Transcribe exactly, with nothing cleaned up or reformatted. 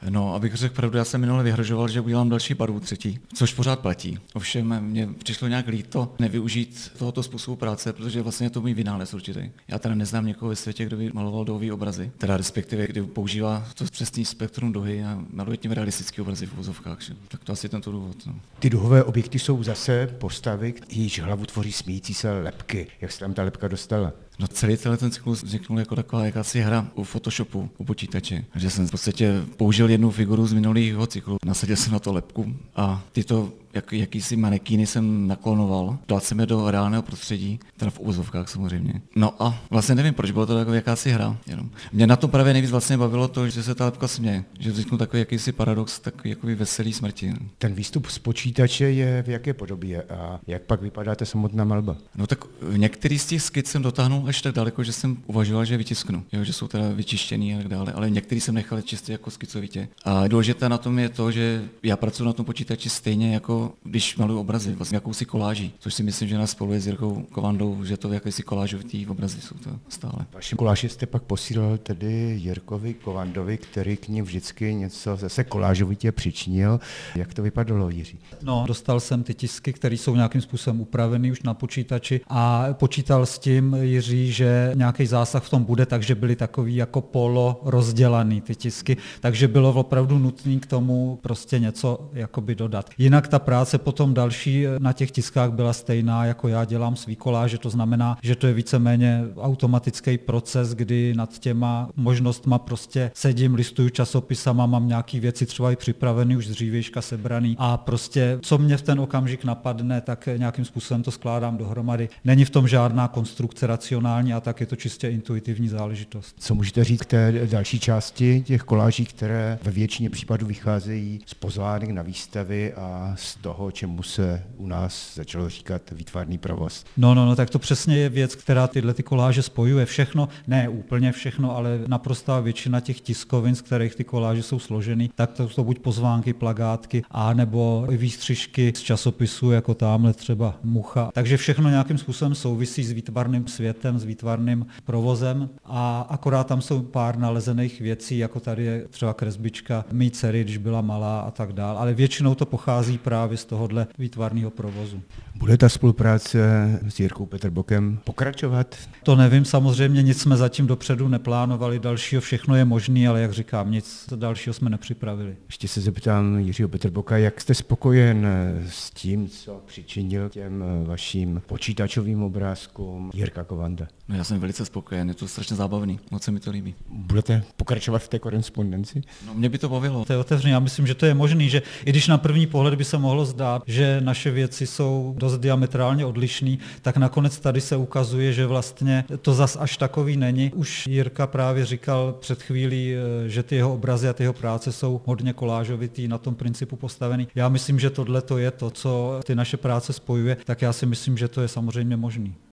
No, abych řekl pravdu, já jsem minule vyhrožoval, že udělám další barvu třetí, což pořád platí. Ovšem mně přišlo nějak líto nevyužít tohoto způsobu práce, protože vlastně je to můj vynález určitý. Já teda neznám někoho ve světě, kdo by maloval duhové obrazy, teda respektive kdy používá to přesný spektrum duhy a maluje tím realistické obrazy v uvozovkách. Že? Tak to asi tento důvod. No. Ty duhové objekty jsou zase postavy, jejíž hlavu tvoří smíjící se lebky. Jak se tam ta lebka dostala? No celý tenhle ten cyklus vzniknul jako taková jakási hra u Photoshopu, u počítače. Že jsem v podstatě použil jednu figuru z minulého cyklu, nasadil jsem na to lebku a tyto jak, jakýsi manekíny jsem naklonoval, dal jsem je do reálného prostředí, teda v uvozovkách samozřejmě. No a vlastně nevím, proč bylo to jako jakási hra. Jenom. Mě na tom právě nejvíc vlastně bavilo to, že se ta lebka směje, že vzniknul takový jakýsi paradox, takový jakoby veselý smrti. Ten výstup z počítače je v jaké podobě a jak pak vypadá ta samotná malba? No tak některý z těch skic jsem dotáhnul až tak daleko, že jsem uvažoval, že je vytisknu, jo, že jsou teda vyčištěný a tak dále, ale některý jsem nechal čistě jako skicovitě. A důležité na tom je to, že já pracuji na tom počítači stejně jako když maluju obrazy, vlastně jakousi koláží, což si myslím, že nás spoluje s Jirkou Kovandou, že to jakýsi kolážovitý obrazy jsou to stále. Vaši koláže jste pak posílal tedy Jirkovi Kovandovi, který k ním vždycky něco zase kolážovitě přičinil. Jak to vypadalo, Jiří? No, dostal jsem ty tisky, které jsou nějakým způsobem upravený už na počítači a počítal s tím Jiří, že nějaký zásah v tom bude, takže byly takový jako polo rozdělaný ty tisky, takže bylo opravdu nutné k tomu prostě něco jakoby dodat. Jinak ta práce potom další na těch tiskách byla stejná, jako já dělám svý koláže, to znamená, že to je víceméně automatický proces, kdy nad těma možnostma prostě sedím, listuju časopisama, mám nějaký věci třeba i připravený, už z dřívějška sebraný a prostě co mě v ten okamžik napadne, tak nějakým způsobem to skládám dohromady. Není v tom žádná konstrukce racionální a tak je to čistě intuitivní záležitost. Co můžete říct k té další části těch koláží, které ve většině případů vycházejí z pozvánek na výstavy a z toho, čemu se u nás začalo říkat výtvarný provoz? No, no, no, tak to přesně je věc, která tyhle ty koláže spojuje všechno, ne úplně všechno, ale naprostá většina těch tiskovin, z kterých ty koláže jsou složeny, tak to jsou buď pozvánky, plakátky, a nebo výstřižky z časopisů, jako tamhle třeba Mucha. Takže všechno nějakým způsobem souvisí s výtvarným světem, s výtvarným provozem a akorát tam jsou pár nalezených věcí, jako tady je třeba kresbička mý dcery, když byla malá a tak dál, ale většinou to pochází právě z tohohle výtvarného provozu. Bude ta spolupráce s Jirkou Petrbokem pokračovat? To nevím, samozřejmě nic jsme zatím dopředu neplánovali, dalšího všechno je možný, ale jak říkám, nic dalšího jsme nepřipravili. Ještě se zeptám Jiřího Petrboka, jak jste spokojen s tím, co přičinil těm vaším počítačovým obrázkům Jirka Kovanda? No já jsem velice spokojen, je to strašně zábavný, moc se mi to líbí. Budete pokračovat v té korespondenci? No mě by to bavilo. To je otevřené, já myslím, že to je možný, že i když na první pohled by se mohlo zdát, že naše věci jsou dost diametrálně odlišný, tak nakonec tady se ukazuje, že vlastně to zas až takový není. Už Jirka právě říkal před chvílí, že ty jeho obrazy a ty jeho práce jsou hodně kolážovitý, na tom principu postavený. Já myslím, že tohle to je to, co ty naše práce spojuje, tak já si myslím, že to je samozřejmě možný.